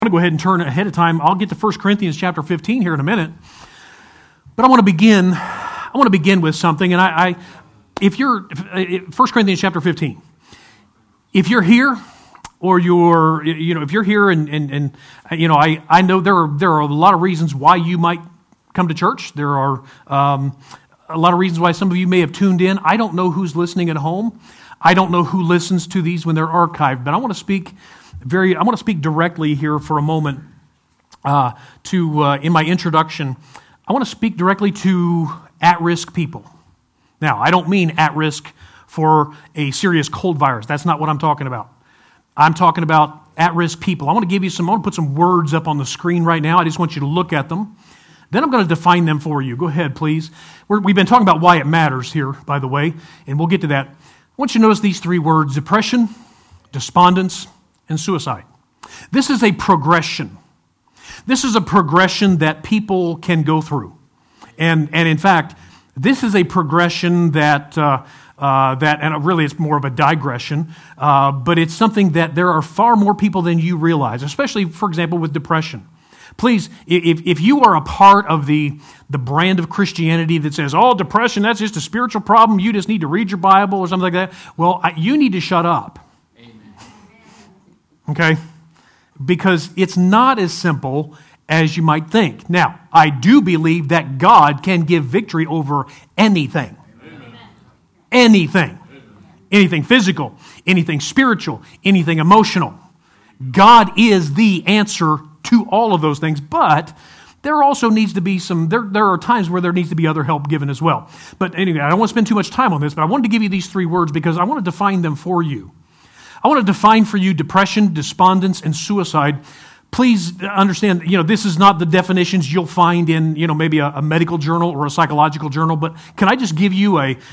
I'm going to go ahead and turn ahead of time. I'll get to 1 Corinthians chapter 15 here in a minute. But I want to begin with something. And if you're, 1 Corinthians chapter 15, if you're here, or if you're here and I know there are a lot of reasons why you might come to church. There are a lot of reasons why some of you may have tuned in. I don't know who's listening at home. I don't know who listens to these when they're archived, but I want to speak directly here for a moment in my introduction. I want to speak directly to at-risk people. Now, I don't mean at-risk for a serious cold virus. That's not what I'm talking about. I'm talking about at-risk people. I want to put some words up on the screen right now. I just want you to look at them. Then I'm going to define them for you. Go ahead, please. We've been talking about why it matters here, by the way, and we'll get to that. I want you to notice these three words: depression, despondence, and suicide. This is a progression. This is a progression that people can go through. And in fact, this is a progression that really it's more of a digression, but it's something that there are far more people than you realize, especially, for example, with depression. Please, if you are a part of the brand of Christianity that says, oh, depression, that's just a spiritual problem, you just need to read your Bible or something like that, well, you need to shut up. Amen. Okay? Because it's not as simple as you might think. Now, I do believe that God can give victory over anything. Amen. Anything. Amen. Anything physical, anything spiritual, anything emotional. God is the answer to all of those things, but there also needs to be there are times where there needs to be other help given as well. But anyway, I don't want to spend too much time on this, but I wanted to give you these three words because I want to define them for you. I want to define for you depression, despondence, and suicide. Please understand, this is not the definitions you'll find in, maybe a medical journal or a psychological journal, but can I just give you a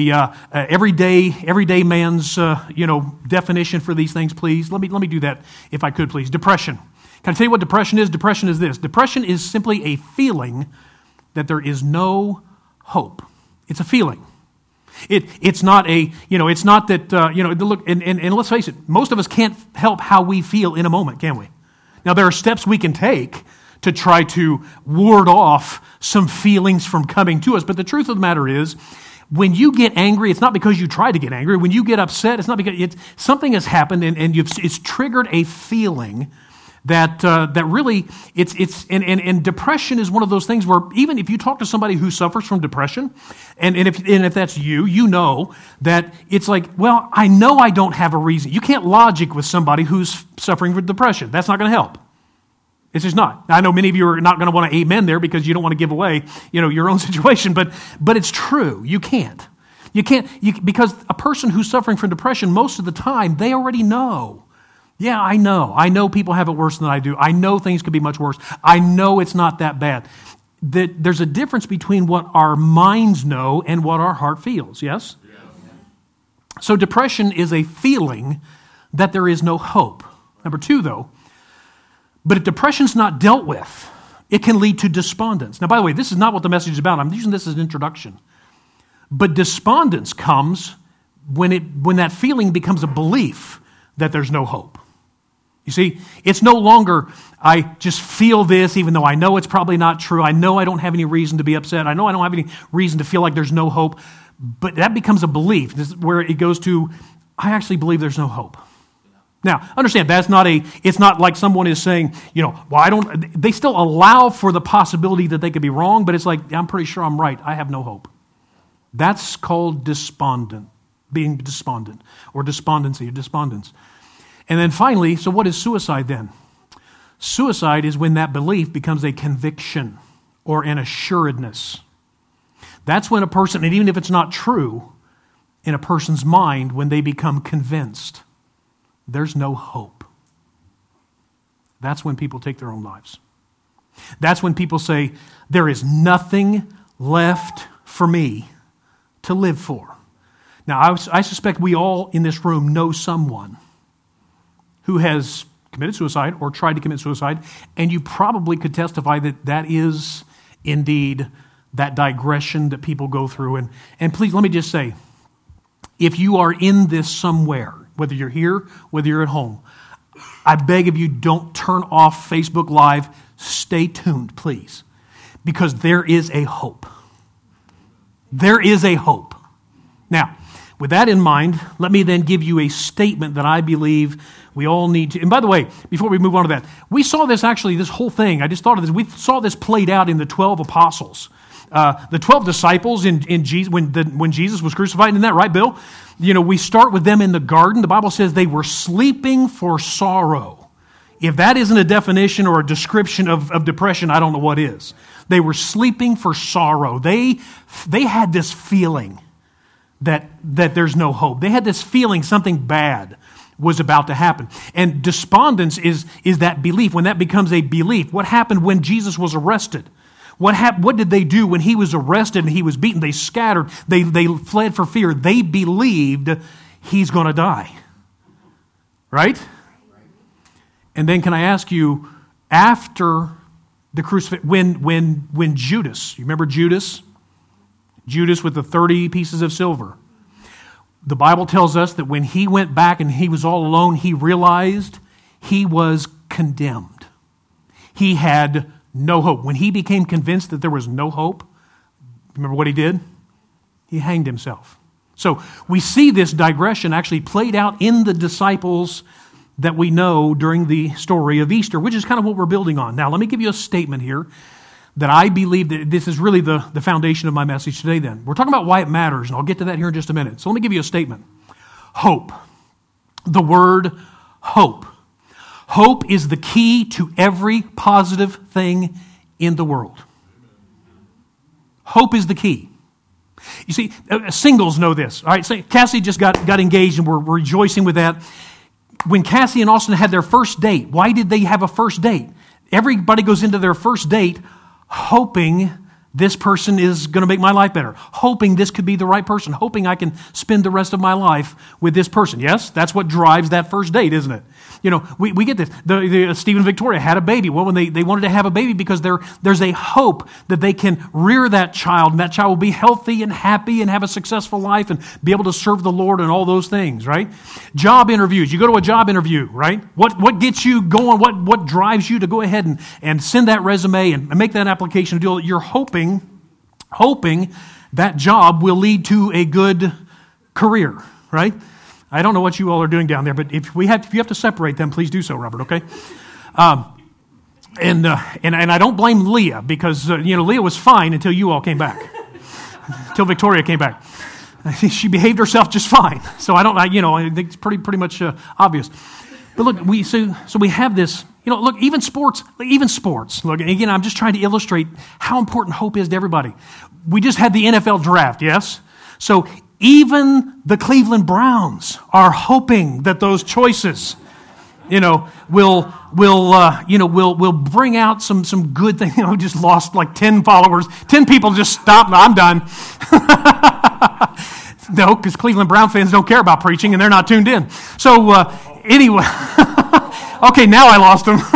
everyday man's, definition for these things, please? Let me do that if I could, please. Depression. Can I tell you what depression is? Depression is this. Depression is simply a feeling that there is no hope. It's a feeling. It's not it's not that, look, and let's face it, most of us can't help how we feel in a moment, can we? Now, there are steps we can take to try to ward off some feelings from coming to us, but the truth of the matter is, when you get angry, it's not because you try to get angry. When you get upset, it's not because something has happened and it's triggered a feeling that really and depression is one of those things where even if you talk to somebody who suffers from depression, and if that's you know that it's like, well, I know I don't have a reason. You can't logic with somebody who's suffering from depression. That's not going to help. It's just not. I know many of you are not going to want to amen there because you don't want to give away, your own situation, but it's true. You can't. Because a person who's suffering from depression, most of the time, they already know. Yeah, I know. I know people have it worse than I do. I know things could be much worse. I know it's not that bad. There's a difference between what our minds know and what our heart feels, yes? Yes. So depression is a feeling that there is no hope. Number two, though, but if depression's not dealt with, it can lead to despondence. Now, by the way, this is not what the message is about. I'm using this as an introduction. But despondence comes when that feeling becomes a belief that there's no hope. You see, it's no longer, I just feel this even though I know it's probably not true. I know I don't have any reason to be upset. I know I don't have any reason to feel like there's no hope. But that becomes a belief. This is where it goes to, I actually believe there's no hope. Now, understand, it's not like someone is saying, they still allow for the possibility that they could be wrong, but it's like, I'm pretty sure I'm right. I have no hope. That's called being despondent, or despondency, or despondence. And then finally, so what is suicide then? Suicide is when that belief becomes a conviction or an assuredness. That's when a person, and even if it's not true, in a person's mind, when they become convinced, there's no hope. That's when people take their own lives. That's when people say, there is nothing left for me to live for. Now, I suspect we all in this room know someone who has committed suicide or tried to commit suicide, and you probably could testify that is indeed that digression that people go through. And please, let me just say, if you are in this somewhere, whether you're here, whether you're at home, I beg of you, don't turn off Facebook Live. Stay tuned, please, because there is a hope. There is a hope. Now, with that in mind, let me then give you a statement that I believe we all need to. And by the way, before we move on to that, we saw this actually, this whole thing, I just thought of this, we saw this played out in the 12 apostles. The 12 disciples in Jesus, when Jesus was crucified, isn't that right, Bill? You know, we start with them in the garden. The Bible says they were sleeping for sorrow. If that isn't a definition or a description of depression, I don't know what is. They were sleeping for sorrow. They had this feeling that there's no hope. They had this feeling something bad was about to happen. And despondence is that belief. When that becomes a belief, what happened when Jesus was arrested? What did they do when he was arrested and he was beaten? They scattered. They fled for fear. They believed he's going to die. Right? And then can I ask you, after the crucifixion, when Judas, you remember Judas? Judas with the 30 pieces of silver. The Bible tells us that when he went back and he was all alone, he realized he was condemned. He had no hope. When he became convinced that there was no hope, remember what he did? He hanged himself. So we see this digression actually played out in the disciples that we know during the story of Easter, which is kind of what we're building on. Now, let me give you a statement here that I believe that this is really the foundation of my message today then. We're talking about why it matters, and I'll get to that here in just a minute. So let me give you a statement. Hope. The word hope. Hope is the key to every positive thing in the world. Hope is the key. You see, singles know this. All right, so Cassie just got engaged, and we're rejoicing with that. When Cassie and Austin had their first date, why did they have a first date? Everybody goes into their first date hoping this person is going to make my life better, hoping this could be the right person, hoping I can spend the rest of my life with this person. Yes, that's what drives that first date, isn't it? You know, we get this. Steve and Victoria had a baby. Well, when they wanted to have a baby because there's a hope that they can rear that child, and that child will be healthy and happy and have a successful life and be able to serve the Lord and all those things, right? Job interviews. You go to a job interview, right? What gets you going? What drives you to go ahead and send that resume and make that application deal? You're hoping that job will lead to a good career, right? I don't know what you all are doing down there, but if you have to separate them, please do so, Robert, okay? And I don't blame Leah because, Leah was fine until you all came back, until Victoria came back. She behaved herself just fine. So I think it's pretty much obvious. But look, we have this, look, even sports, look, and again, I'm just trying to illustrate how important hope is to everybody. We just had the NFL draft, yes? So even the Cleveland Browns are hoping that those choices, will bring out some good things. I just lost like 10 followers. 10 people just stopped. No, I'm done. No, because Cleveland Brown fans don't care about preaching and they're not tuned in. So anyway, okay, now I lost them.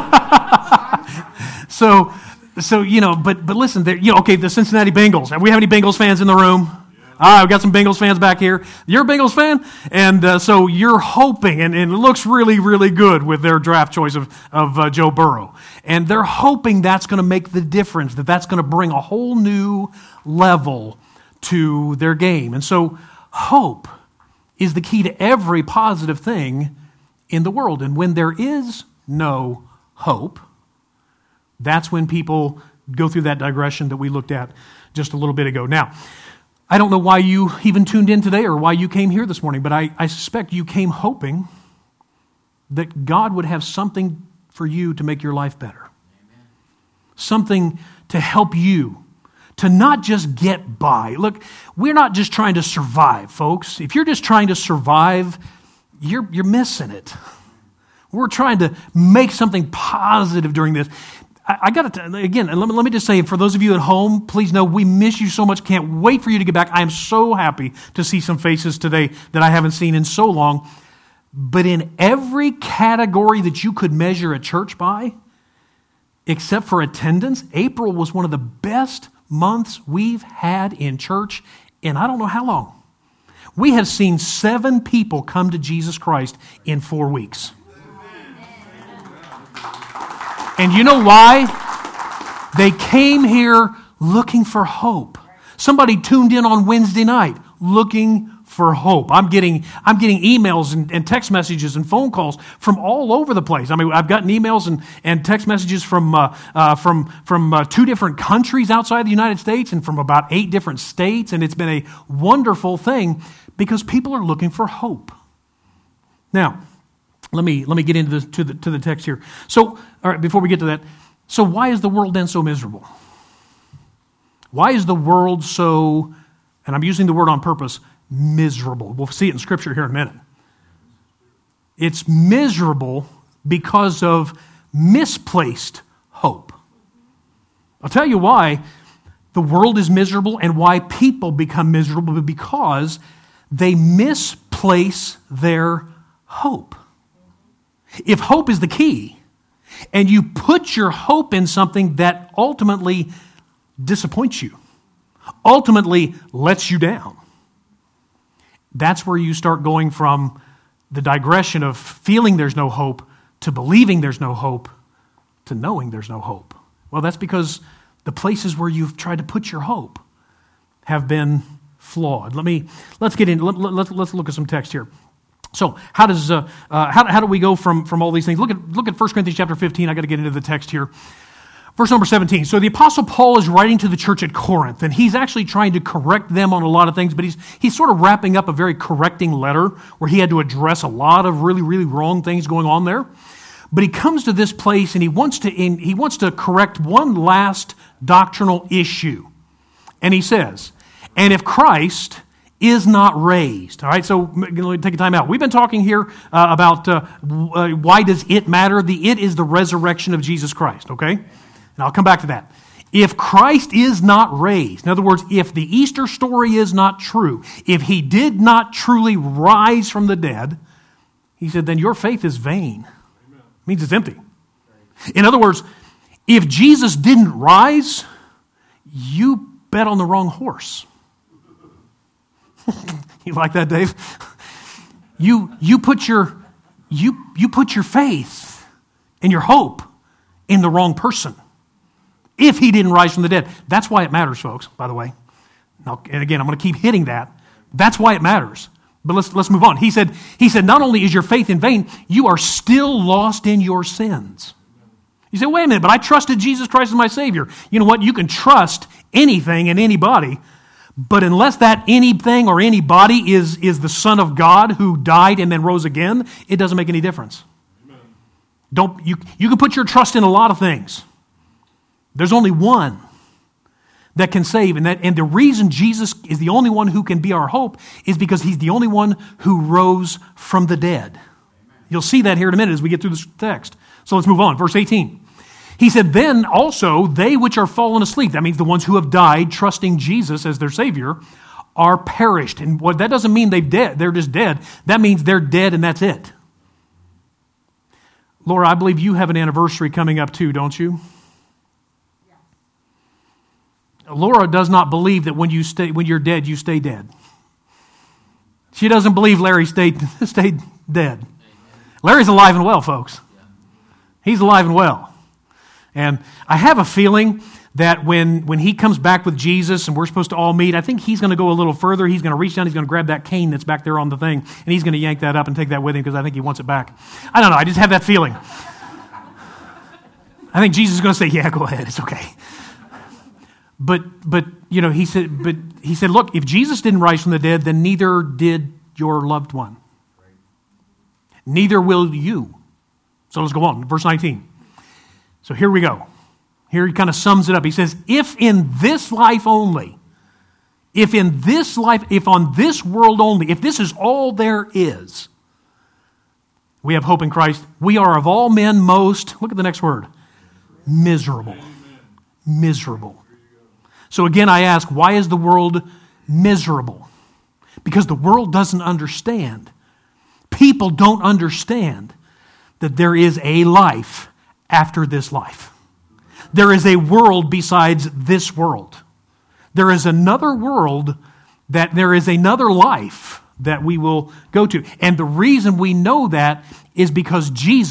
But listen, the Cincinnati Bengals. Do we have any Bengals fans in the room? All right, we've got some Bengals fans back here. You're a Bengals fan? And so you're hoping, and it looks really, really good with their draft choice of Joe Burrow. And they're hoping that's going to make the difference, that's going to bring a whole new level to their game. And so hope is the key to every positive thing in the world. And when there is no hope, that's when people go through that digression that we looked at just a little bit ago. Now, I don't know why you even tuned in today or why you came here this morning, but I suspect you came hoping that God would have something for you to make your life better. Amen. Something to help you to not just get by. Look, we're not just trying to survive, folks. If you're just trying to survive, you're missing it. We're trying to make something positive during this. I got to, again, let me just say, for those of you at home, please know we miss you so much. Can't wait for you to get back. I am so happy to see some faces today that I haven't seen in so long. But in every category that you could measure a church by, except for attendance, April was one of the best months we've had in church in I don't know how long. We have seen 7 people come to Jesus Christ in 4 weeks. And you know why? They came here looking for hope. Somebody tuned in on Wednesday night looking for hope. I'm getting emails and text messages and phone calls from all over the place. I mean, I've gotten emails and text messages from 2 different countries outside the United States and from about 8 different states, and it's been a wonderful thing because people are looking for hope. Now, let me get into this to the text here. So, all right, before we get to that, so why is the world then so miserable? Why is the world so, and I'm using the word on purpose, miserable? We'll see it in Scripture here in a minute. It's miserable because of misplaced hope. I'll tell you why the world is miserable and why people become miserable, because they misplace their hope. If hope is the key, and you put your hope in something that ultimately disappoints you, ultimately lets you down, that's where you start going from the digression of feeling there's no hope to believing there's no hope to knowing there's no hope. Well, that's because the places where you've tried to put your hope have been flawed. Let's get in. Let's look at some text here. So how do we go from all these things? Look at 1 Corinthians chapter 15. I got to get into the text here. Verse number 17. So the Apostle Paul is writing to the church at Corinth, and he's actually trying to correct them on a lot of things, but he's sort of wrapping up a very correcting letter where he had to address a lot of really, really wrong things going on there. But he comes to this place and he wants to correct one last doctrinal issue. And he says, and if Christ is not raised. All right, so let me take a time out. We've been talking here about why does it matter? The it is the resurrection of Jesus Christ, okay? And I'll come back to that. If Christ is not raised, in other words, if the Easter story is not true, if he did not truly rise from the dead, he said, then your faith is vain. Amen. It means it's empty. In other words, if Jesus didn't rise, you bet on the wrong horse. You like that, Dave? You put your faith and your hope in the wrong person. If he didn't rise from the dead. That's why it matters, folks, by the way. Now, and again, I'm going to keep hitting that. That's why it matters. But let's move on. He said, not only is your faith in vain, you are still lost in your sins. You say, wait a minute, but I trusted Jesus Christ as my Savior. You know what? You can trust anything and anybody, but unless that anything or anybody is the Son of God who died and then rose again, it doesn't make any difference. Amen. You can put your trust in a lot of things. There's only one that can save, and the reason Jesus is the only one who can be our hope is because he's the only one who rose from the dead. Amen. You'll see that here in a minute as we get through this text. So let's move on. Verse 18. He said, then also they which are fallen asleep, that means the ones who have died trusting Jesus as their Savior, are perished. And what that doesn't mean they're just dead. That means they're dead and that's it. Laura, I believe you have an anniversary coming up too, don't you? Laura does not believe that when you're dead, you stay dead. She doesn't believe Larry stayed dead. Larry's alive and well, folks. He's alive and well. And I have a feeling that when he comes back with Jesus and we're supposed to all meet, I think he's going to go a little further. He's going to reach down, he's going to grab that cane that's back there on the thing, and he's going to yank that up and take that with him because I think he wants it back. I don't know, I just have that feeling. I think Jesus is going to say, yeah, go ahead, it's okay. But you know, he said, look, if Jesus didn't rise from the dead, then neither did your loved one. Neither will you. So let's go on. Verse 19. So here we go. Here he kind of sums it up. He says, if in this life only, if on this world only, if this is all there is, we have hope in Christ, we are of all men most, look at the next word, miserable. Amen. Miserable. So again, I ask, why is the world miserable? Because the world doesn't understand. People don't understand that there is a life after this life. There is a world besides this world. There is another world, that there is another life that we will go to. And the reason we know that is because Jesus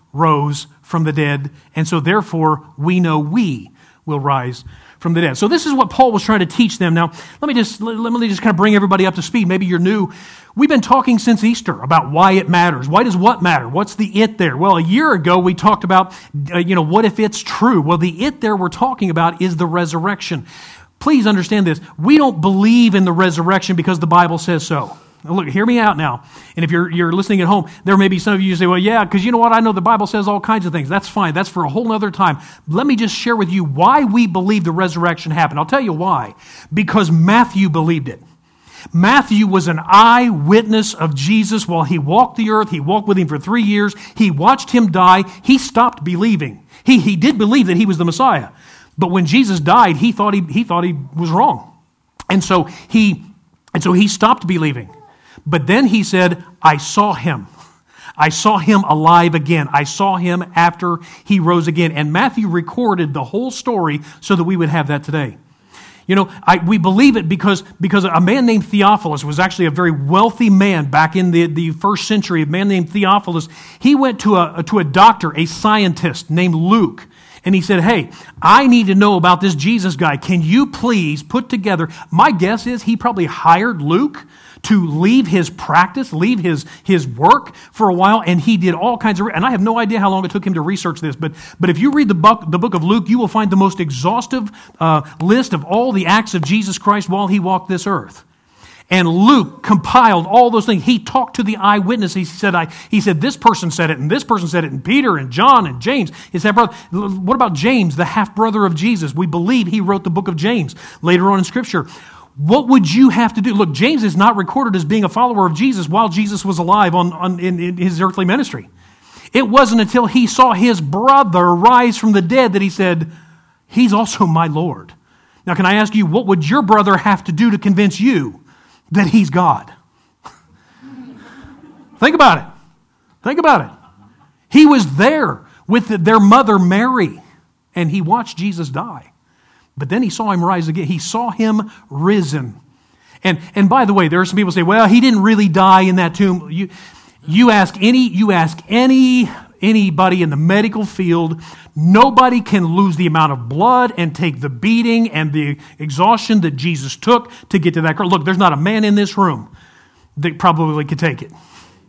rose from the dead, and so therefore we know we will rise from the dead. So this is what Paul was trying to teach them. Now, let me just kind of bring everybody up to speed. Maybe you're new. We've been talking since Easter about why it matters. Why does what matter? What's the it there? Well, a year ago we talked about, what if it's true? Well, the it there we're talking about is the resurrection. Please understand this. We don't believe in the resurrection because the Bible says so. Now look, hear me out now. And if you're listening at home, there may be some of you who say, well, yeah, because you know what? I know the Bible says all kinds of things. That's fine. That's for a whole other time. Let me just share with you why we believe the resurrection happened. I'll tell you why. Because Matthew believed it. Matthew was an eyewitness of Jesus while he walked the earth. He walked with him for 3 years. He watched him die. He stopped believing. He did believe that he was the Messiah. But when Jesus died, he thought he was wrong. And so he stopped believing. But then he said, I saw him. I saw him alive again. I saw him after he rose again. And Matthew recorded the whole story so that we would have that today. We believe it because a man named Theophilus was actually a very wealthy man back in the first century. A man named Theophilus, he went to a doctor, a scientist named Luke. And he said, hey, I need to know about this Jesus guy. Can you please put together, my guess is he probably hired Luke to leave his practice, leave his work for a while, and he did all kinds of, and I have no idea how long it took him to research this, but if you read the book of Luke, you will find the most exhaustive list of all the acts of Jesus Christ while he walked this earth. And Luke compiled all those things. He talked to the eyewitness. He said, this person said it, and this person said it, and Peter and John and James. He said, what about James, the half-brother of Jesus? We believe he wrote the book of James later on in Scripture. What would you have to do? Look, James is not recorded as being a follower of Jesus while Jesus was alive in his earthly ministry. It wasn't until he saw his brother rise from the dead that he said, he's also my Lord. Now, can I ask you, what would your brother have to do to convince you that he's God? Think about it. Think about it. He was there with their mother Mary, and he watched Jesus die. But then he saw him rise again. He saw him risen. And by the way, there are some people who say, well, he didn't really die in that tomb. You ask anybody in the medical field, nobody can lose the amount of blood and take the beating and the exhaustion that Jesus took to get to that cross. Look, there's not a man in this room that probably could take it.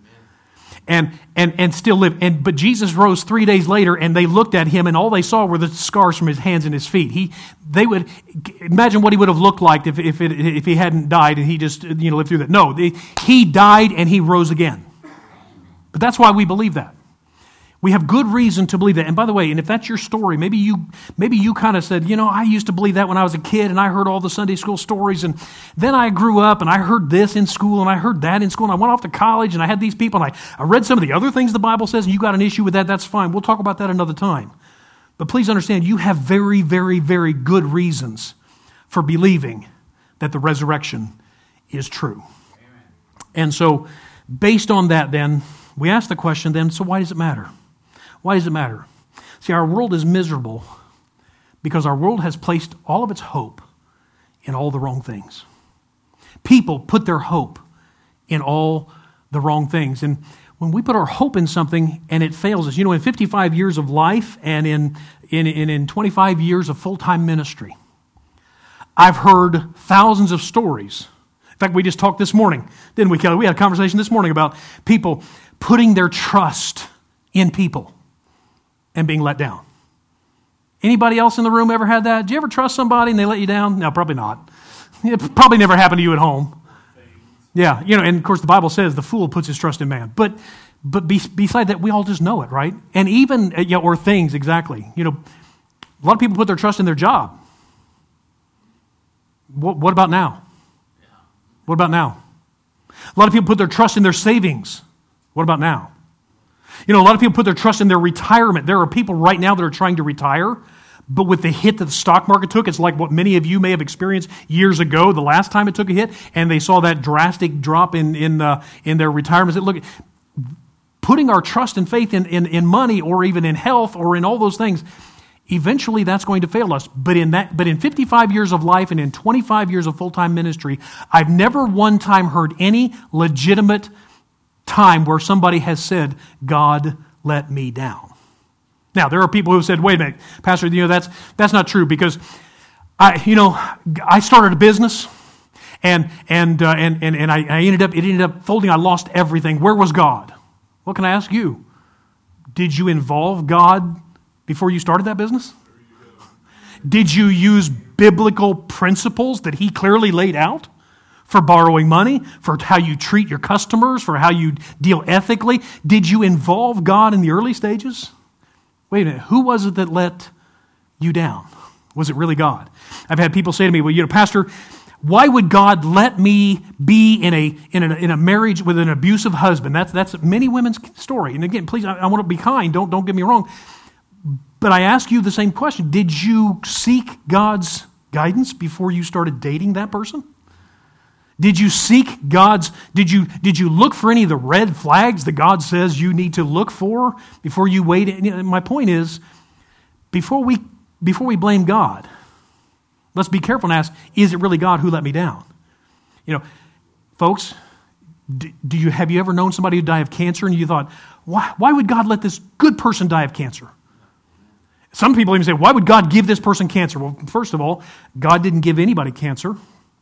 And still live. But Jesus rose 3 days later, and they looked at him, and all they saw were the scars from his hands and his feet. They would imagine what he would have looked like if he hadn't died and he just lived through that. No, he died and he rose again. But that's why we believe that. We have good reason to believe that. And by the way, and if that's your story, maybe you kind of said, I used to believe that when I was a kid, and I heard all the Sunday school stories, and then I grew up, and I heard this in school, and I heard that in school, and I went off to college, and I had these people, and I read some of the other things the Bible says, and you got an issue with that, that's fine. We'll talk about that another time. But please understand, you have very, very, very good reasons for believing that the resurrection is true. Amen. And so, based on that then, we ask the question then, so why does it matter? Why does it matter? See, our world is miserable because our world has placed all of its hope in all the wrong things. People put their hope in all the wrong things. And when we put our hope in something and it fails us, in 55 years of life and in 25 years of full-time ministry, I've heard thousands of stories. In fact, we just talked this morning, didn't we, Kelly? We had a conversation this morning about people putting their trust in people and being let down. Anybody else in the room ever had that? Did you ever trust somebody and they let you down? No, probably not. It probably never happened to you at home. Yeah, and of course the Bible says the fool puts his trust in man. But beside that, we all just know it, right? And even, or things, exactly. A lot of people put their trust in their job. What about now? What about now? A lot of people put their trust in their savings. What about now? A lot of people put their trust in their retirement. There are people right now that are trying to retire, but with the hit that the stock market took, it's like what many of you may have experienced years ago, the last time it took a hit, and they saw that drastic drop in their retirements. Look, putting our trust and faith in money or even in health or in all those things, eventually that's going to fail us. But in 55 years of life and in 25 years of full-time ministry, I've never one time heard any legitimate time where somebody has said, God let me down. Now, there are people who have said, wait a minute, Pastor, that's not true because I started a business and it ended up folding. I lost everything. Where was God? Well, can I ask you, did you involve God before you started that business? Did you use biblical principles that he clearly laid out for borrowing money, for how you treat your customers, for how you deal ethically? Did you involve God in the early stages? Wait a minute, who was it that let you down? Was it really God? I've had people say to me, well, Pastor, why would God let me be in a marriage with an abusive husband? That's many women's story. And again, please, I want to be kind. Don't get me wrong. But I ask you the same question. Did you seek God's guidance before you started dating that person? Did you seek did you look for any of the red flags that God says you need to look for before you wait? My point is, before we blame God, let's be careful and ask, is it really God who let me down? Folks, have you ever known somebody who died of cancer and you thought, why would God let this good person die of cancer? Some people even say, why would God give this person cancer? Well, first of all, God didn't give anybody cancer.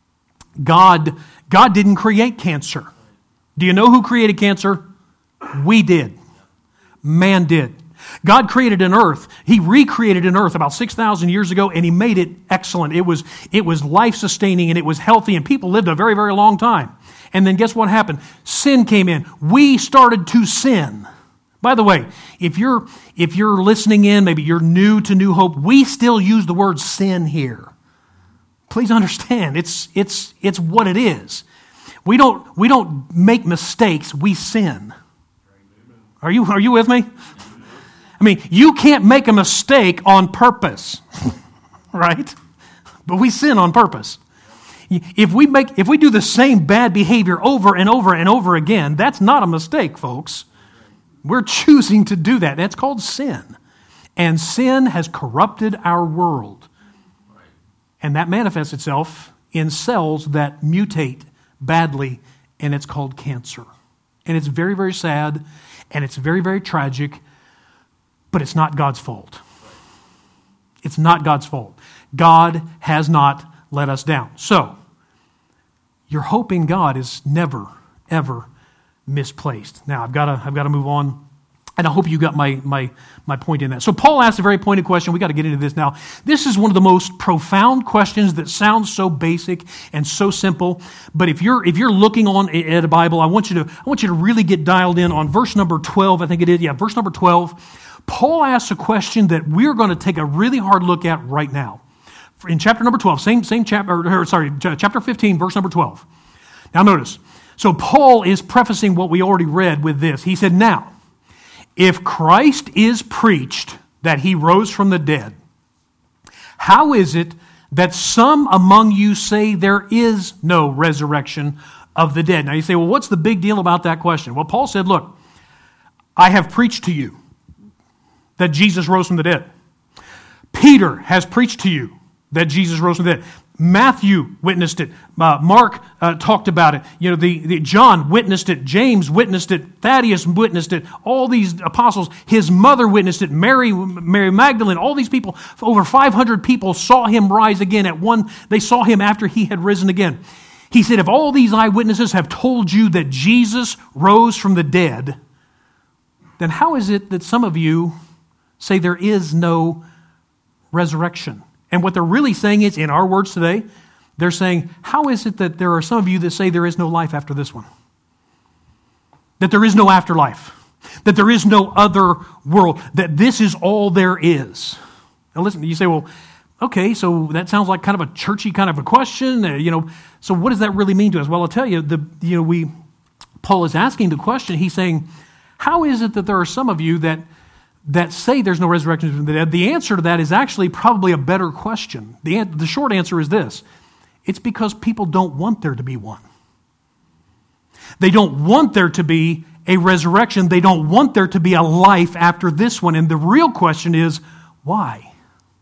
God didn't create cancer. Do you know who created cancer? We did. Man did. God created an earth. He recreated an earth about 6,000 years ago, and he made it excellent. It was life-sustaining, and it was healthy, and people lived a very, very long time. And then guess what happened? Sin came in. We started to sin. By the way, if you're listening in, maybe you're new to New Hope, we still use the word sin here. Please understand, it's what it is. We don't make mistakes, we sin. Are you with me? I mean, you can't make a mistake on purpose, right? But we sin on purpose. If we do the same bad behavior over and over and over again, that's not a mistake, folks. We're choosing to do that. That's called sin. And sin has corrupted our world. And that manifests itself in cells that mutate badly, and it's called cancer. And it's very, very sad, and it's very, very tragic, but it's not God's fault. It's not God's fault. God has not let us down. So, your hope in God is never, ever misplaced. Now, I've got to move on. And I hope you got my point in that. So Paul asked a very pointed question. We got to get into this now. This is one of the most profound questions that sounds so basic and so simple. But if you're looking at a Bible, I want you to really get dialed in on verse number 12. I think it is. Yeah, verse number 12. Paul asks a question that we're going to take a really hard look at right now. In chapter number 12, same chapter. Chapter 15, verse number 12. Now notice. So Paul is prefacing what we already read with this. He said, "Now, if Christ is preached that he rose from the dead, how is it that some among you say there is no resurrection of the dead?" Now you say, well, what's the big deal about that question? Well, Paul said, look, I have preached to you that Jesus rose from the dead. Peter has preached to you that Jesus rose from the dead. Matthew witnessed it. Mark talked about it. John witnessed it. James witnessed it. Thaddeus witnessed it. All these apostles, his mother witnessed it. Mary Magdalene, all these people, over 500 people saw him rise again. They saw him after he had risen again. He said, if all these eyewitnesses have told you that Jesus rose from the dead, then how is it that some of you say there is no resurrection? And what they're really saying is, in our words today, they're saying, how is it that there are some of you that say there is no life after this one? That there is no afterlife? That there is no other world? That this is all there is? Now listen, you say, well, okay, so that sounds like kind of a churchy kind of a question. So what does that really mean to us? Well, I'll tell you, Paul is asking the question. He's saying, how is it that there are some of you that say there's no resurrection from the dead? The answer to that is actually probably a better question. The short answer is this. It's because people don't want there to be one. They don't want there to be a resurrection. They don't want there to be a life after this one. And the real question is, why?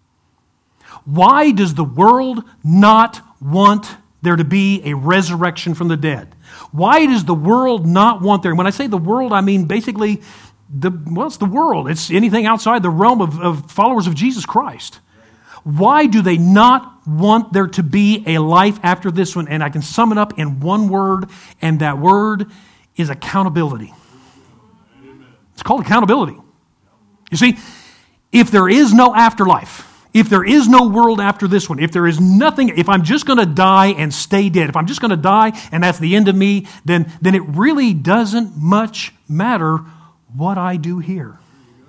Why does the world not want there to be a resurrection from the dead? Why does the world not want there? And when I say the world, I mean basically it's the world. It's anything outside the realm of followers of Jesus Christ. Why do they not want there to be a life after this one? And I can sum it up in one word, and that word is accountability. It's called accountability. You see, if there is no afterlife, if there is no world after this one, if there is nothing, if I'm just going to die and stay dead, if I'm just going to die and that's the end of me, then it really doesn't much matter what I do here.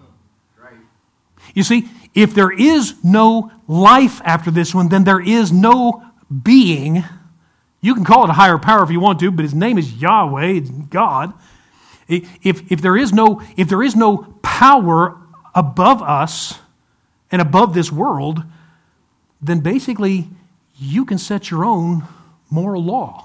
You see, if there is no life after this one, then there is no being. You can call it a higher power if you want to, but his name is Yahweh, it's God. If there is no power above us and above this world, then basically you can set your own moral law.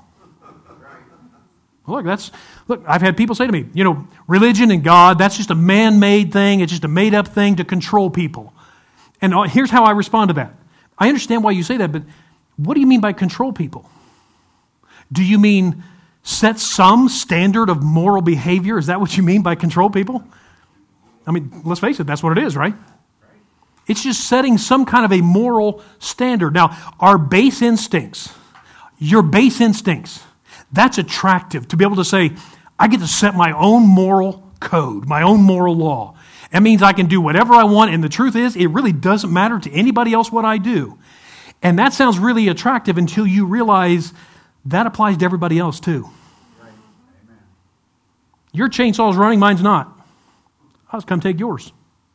Look, I've had people say to me, religion and God, that's just a man-made thing. It's just a made-up thing to control people. And here's how I respond to that. I understand why you say that, but what do you mean by control people? Do you mean set some standard of moral behavior? Is that what you mean by control people? I mean, let's face it, that's what it is, right? It's just setting some kind of a moral standard. Now, our base instincts, your base instincts, that's attractive to be able to say, I get to set my own moral code, my own moral law. That means I can do whatever I want, and the truth is, it really doesn't matter to anybody else what I do. And that sounds really attractive until you realize that applies to everybody else too. Right. Amen. Your chainsaw's running, mine's not. I'll just come take yours.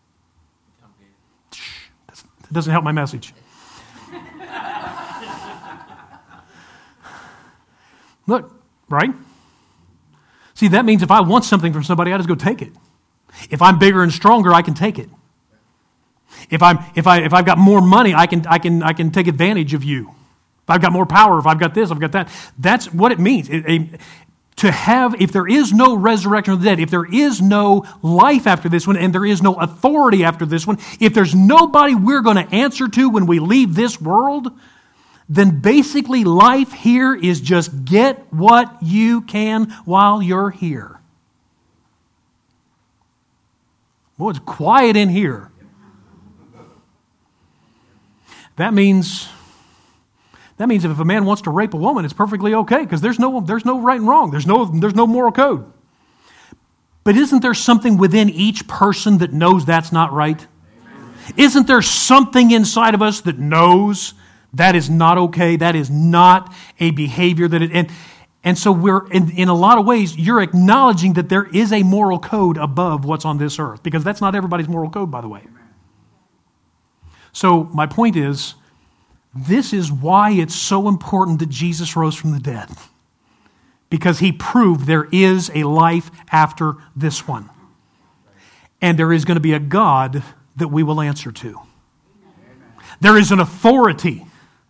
That doesn't help my message. Look, right? See, that means if I want something from somebody, I just go take it. If I'm bigger and stronger, I can take it. If I've got more money, I can take advantage of you. If I've got more power, if I've got this, I've got that. That's what it means. If there is no resurrection of the dead, if there is no life after this one, and there is no authority after this one, if there's nobody we're going to answer to when we leave this world, then basically life here is just get what you can while you're here. Well, it's quiet in here. That means if a man wants to rape a woman, it's perfectly okay because there's no right and wrong. There's no moral code. But isn't there something within each person that knows that's not right? Amen. Isn't there something inside of us that knows that is not okay? That is not a behavior and so we're in a lot of ways you're acknowledging that there is a moral code above what's on this earth because that's not everybody's moral code, by the way. So my point is, this is why it's so important that Jesus rose from the dead. Because he proved there is a life after this one. And there is going to be a God that we will answer to. There is an authority.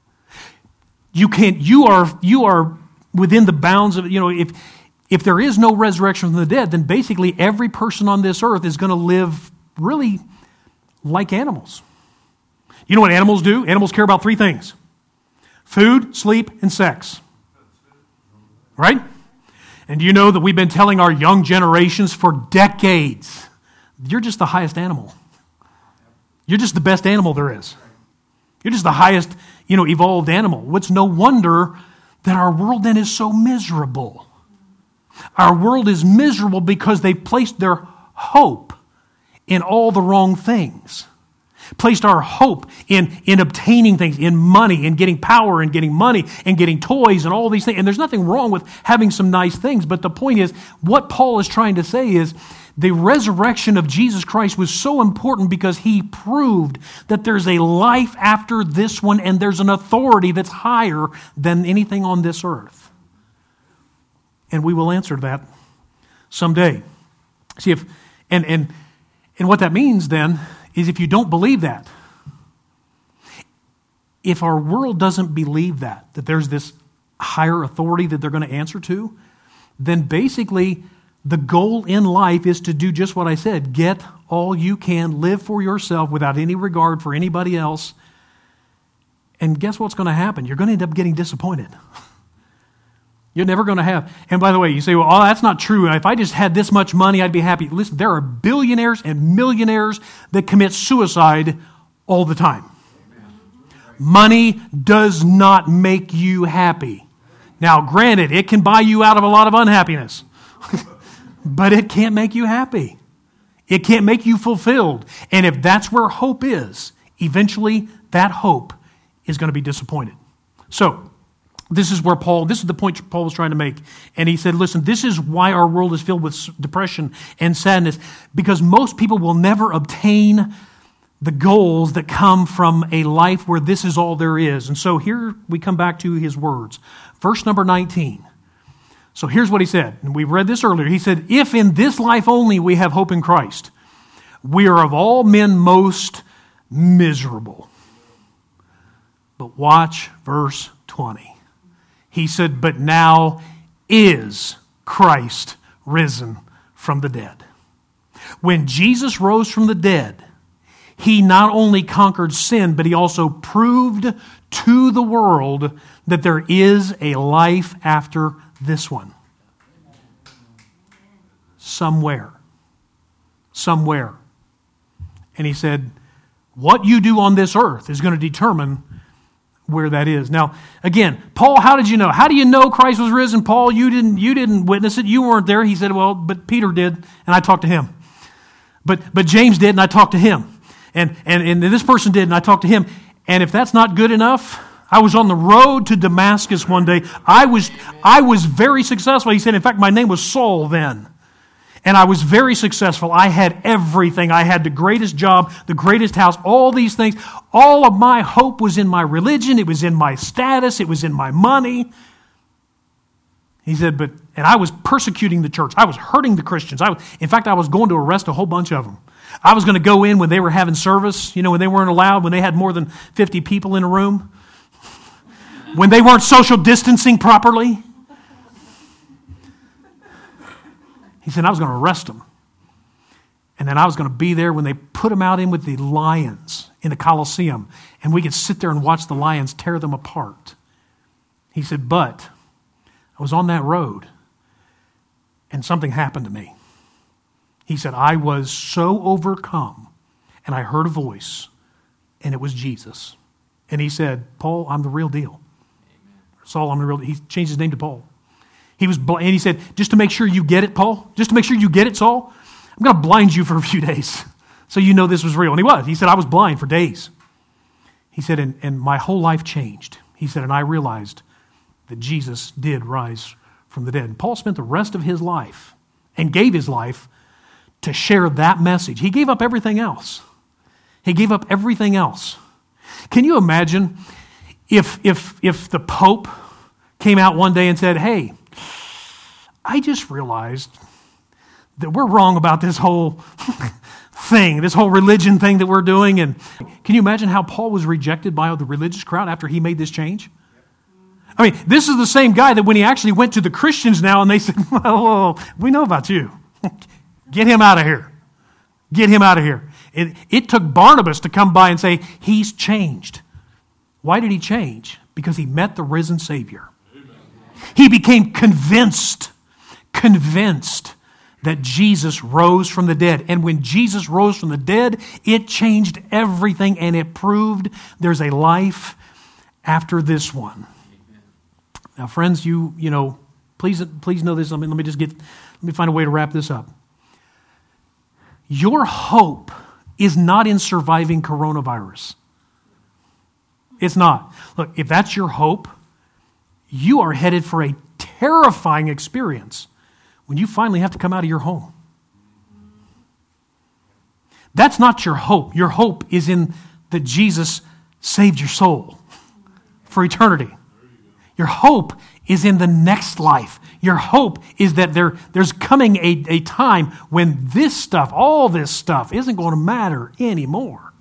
You are within the bounds of, if there is no resurrection from the dead, then basically every person on this earth is going to live really like animals. You know what animals do? Animals care about three things: food, sleep, and sex. Right? And you know that we've been telling our young generations for decades, you're just the highest animal. You're just the best animal there is. You're just the highest, evolved animal. It's no wonder that our world then is so miserable. Our world is miserable because they've placed their hope in all the wrong things. Placed our hope in obtaining things, in money, in getting power, and getting money, and getting toys, and all these things. And there's nothing wrong with having some nice things, but the point is, what Paul is trying to say is, the resurrection of Jesus Christ was so important because he proved that there's a life after this one, and there's an authority that's higher than anything on this earth. And we will answer that someday. See, and what that means then is if you don't believe that, if our world doesn't believe that there's this higher authority that they're going to answer to, then basically the goal in life is to do just what I said. Get all you can, live for yourself without any regard for anybody else. And guess what's going to happen? You're going to end up getting disappointed. You're never going to have. And by the way, you say, well, oh, that's not true. If I just had this much money, I'd be happy. Listen, there are billionaires and millionaires that commit suicide all the time. Money does not make you happy. Now, granted, it can buy you out of a lot of unhappiness, but it can't make you happy. It can't make you fulfilled. And if that's where hope is, eventually that hope is going to be disappointed. So, this is the point Paul was trying to make. And he said, listen, this is why our world is filled with depression and sadness, because most people will never obtain the goals that come from a life where this is all there is. And so here we come back to his words. Verse number 19. So here's what he said, and we read this earlier. He said, if in this life only we have hope in Christ, we are of all men most miserable. But watch verse 20. He said, but now is Christ risen from the dead. When Jesus rose from the dead, he not only conquered sin, but he also proved to the world that there is a life after this one. Somewhere. And he said, what you do on this earth is going to determine where that is. Now, again, Paul, how did you know? How do you know Christ was risen? Paul, you didn't witness it. You weren't there. He said, well, but Peter did, and I talked to him. But James did, and I talked to him. And this person did, and I talked to him. And if that's not good enough, I was on the road to Damascus one day. I was very successful. He said, in fact, my name was Saul then. And I was very successful. I had everything. I had the greatest job, the greatest house, all these things. All of my hope was in my religion. It was in my status. It was in my money. He said, and I was persecuting the church. I was hurting the Christians. In fact, I was going to arrest a whole bunch of them. I was going to go in when they were having service, when they weren't allowed, when they had more than 50 people in a room, when they weren't social distancing properly. He said, I was going to arrest them. And then I was going to be there when they put them out in with the lions in the Colosseum. And we could sit there and watch the lions tear them apart. He said, but I was on that road and something happened to me. He said, I was so overcome and I heard a voice and it was Jesus. And he said, Paul, I'm the real deal. Amen. Saul, I'm the real deal. He changed his name to Paul. And he said, just to make sure you get it, Paul, just to make sure you get it, Saul, I'm going to blind you for a few days so you know this was real. And he was. He said, I was blind for days. He said, and my whole life changed. He said, and I realized that Jesus did rise from the dead. And Paul spent the rest of his life and gave his life to share that message. He gave up everything else. He gave up everything else. Can you imagine if the Pope came out one day and said, hey, I just realized that we're wrong about this whole thing, this whole religion thing that we're doing. And can you imagine how Paul was rejected by the religious crowd after he made this change? I mean, this is the same guy that when he actually went to the Christians now and they said, well, we know about you. Get him out of here. Get him out of here. It took Barnabas to come by and say, he's changed. Why did he change? Because he met the risen Savior. He became convinced that Jesus rose from the dead. And when Jesus rose from the dead, it changed everything and it proved there's a life after this one. Amen. Now, friends, you know, please know this. Let me find a way to wrap this up. Your hope is not in surviving coronavirus. It's not. Look, if that's your hope, you are headed for a terrifying experience when you finally have to come out of your home. That's not your hope. Your hope is in that Jesus saved your soul for eternity. Your hope is in the next life. Your hope is that there's coming a time when this stuff, all this stuff, isn't going to matter anymore.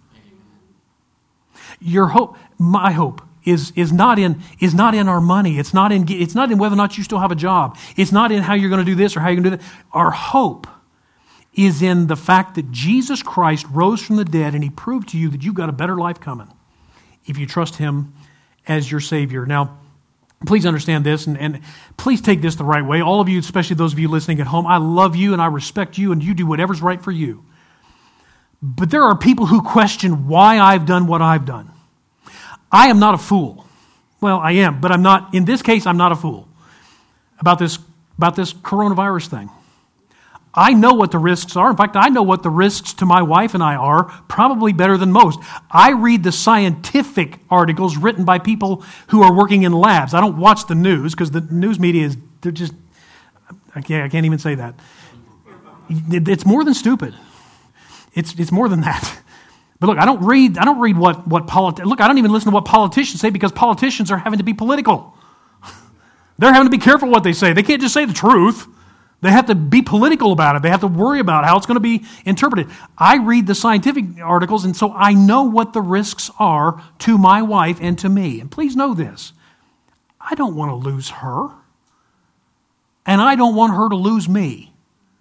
Your hope, my hope, is not in our money. It's not in whether or not you still have a job. It's not in how you're going to do this or how you're going to do that. Our hope is in the fact that Jesus Christ rose from the dead and he proved to you that you've got a better life coming if you trust him as your Savior. Now, Please understand this, and please take this the right way. All of you, especially those of you listening at home, I love you and I respect you, and you do whatever's right for you. But there are people who question why I've done what I've done. I am not a fool. Well, I am, but I'm not, in this case, I'm not a fool about this coronavirus thing. I know what the risks are. In fact, I know what the risks to my wife and I are, probably better than most. I read the scientific articles written by people who are working in labs. I don't watch the news because the news media they're just, I can't even say that. It's more than stupid. It's more than that. But look, I don't read look, I don't even listen to what politicians say because politicians are having to be political. They're having to be careful what they say. They can't just say the truth. They have to be political about it. They have to worry about how it's going to be interpreted. I read the scientific articles, and so I know what the risks are to my wife and to me. And please know this. I don't want to lose her, and I don't want her to lose me.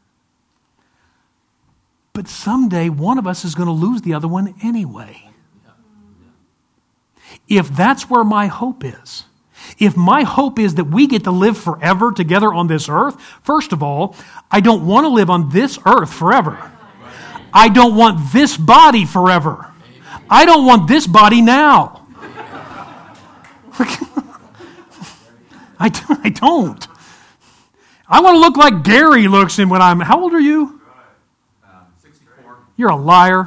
But someday, one of us is going to lose the other one anyway. If that's where my hope is, if my hope is that we get to live forever together on this earth, first of all, I don't want to live on this earth forever. I don't want this body forever. I don't want this body now. I don't. I want to look like Gary looks in when I'm... How old are you? 64. You're a liar.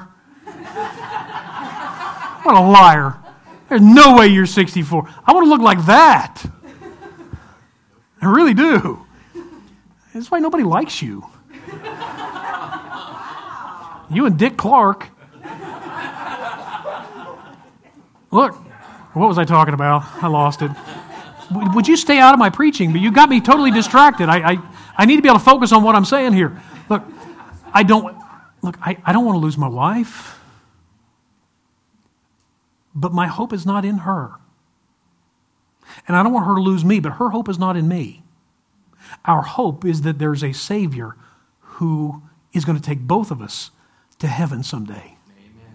What a liar. There's no way you're 64. I want to look like that. I really do. That's why nobody likes you. You and Dick Clark. Look, what was I talking about? I lost it. Would you stay out of my preaching? But you got me totally distracted. I need to be able to focus on what I'm saying here. Look, I don't want to lose my wife. But my hope is not in her. And I don't want her to lose me, but her hope is not in me. Our hope is that there's a Savior who is going to take both of us to heaven someday. Amen.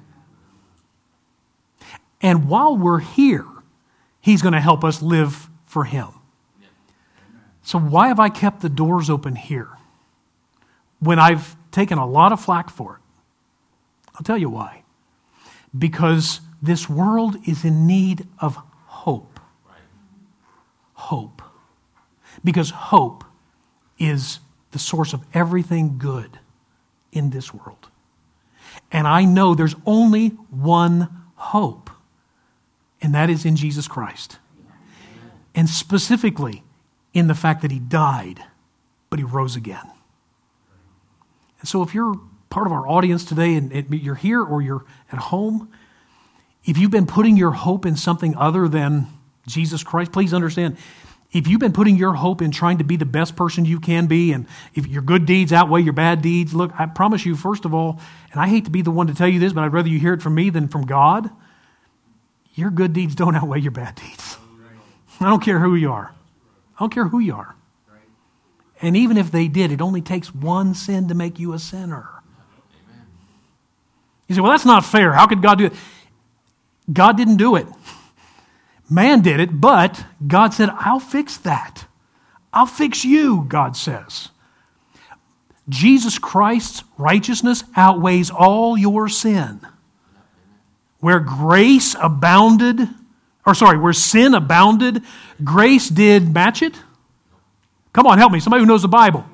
And while we're here, He's going to help us live for Him. Yeah. So why have I kept the doors open here when I've taken a lot of flack for it? I'll tell you why. Because this world is in need of hope. Right. Hope. Because hope is the source of everything good in this world. And I know there's only one hope, and that is in Jesus Christ. And specifically in the fact that He died, but He rose again. And so if you're part of our audience today and you're here or you're at home, if you've been putting your hope in something other than Jesus Christ, please understand, if you've been putting your hope in trying to be the best person you can be, and if your good deeds outweigh your bad deeds, look, I promise you, first of all, and I hate to be the one to tell you this, but I'd rather you hear it from me than from God, your good deeds don't outweigh your bad deeds. I don't care who you are. I don't care who you are. And even if they did, it only takes one sin to make you a sinner. You say, well, that's not fair. How could God do it? God didn't do it. Man did it, but God said, I'll fix that. I'll fix you, God says. Jesus Christ's righteousness outweighs all your sin. Where grace abounded, where sin abounded, grace did match it. Come on, help me. Somebody who knows the Bible.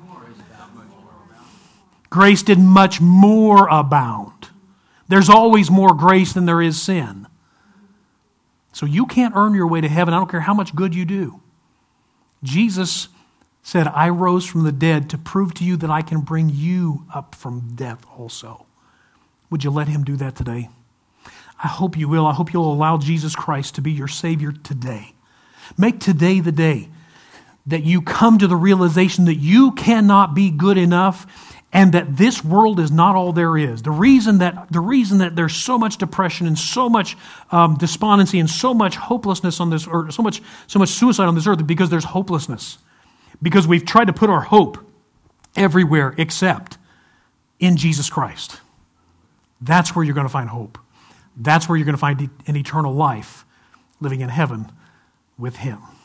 Grace did much more abound. There's always more grace than there is sin. So you can't earn your way to heaven. I don't care how much good you do. Jesus said, I rose from the dead to prove to you that I can bring you up from death also. Would you let Him do that today? I hope you will. I hope you'll allow Jesus Christ to be your Savior today. Make today the day that you come to the realization that you cannot be good enough and that this world is not all there is. The reason that there's so much depression and so much despondency and so much hopelessness on this earth, so much suicide on this earth, is because there's hopelessness. Because we've tried to put our hope everywhere except in Jesus Christ. That's where you're going to find hope. That's where you're going to find an eternal life living in heaven with Him.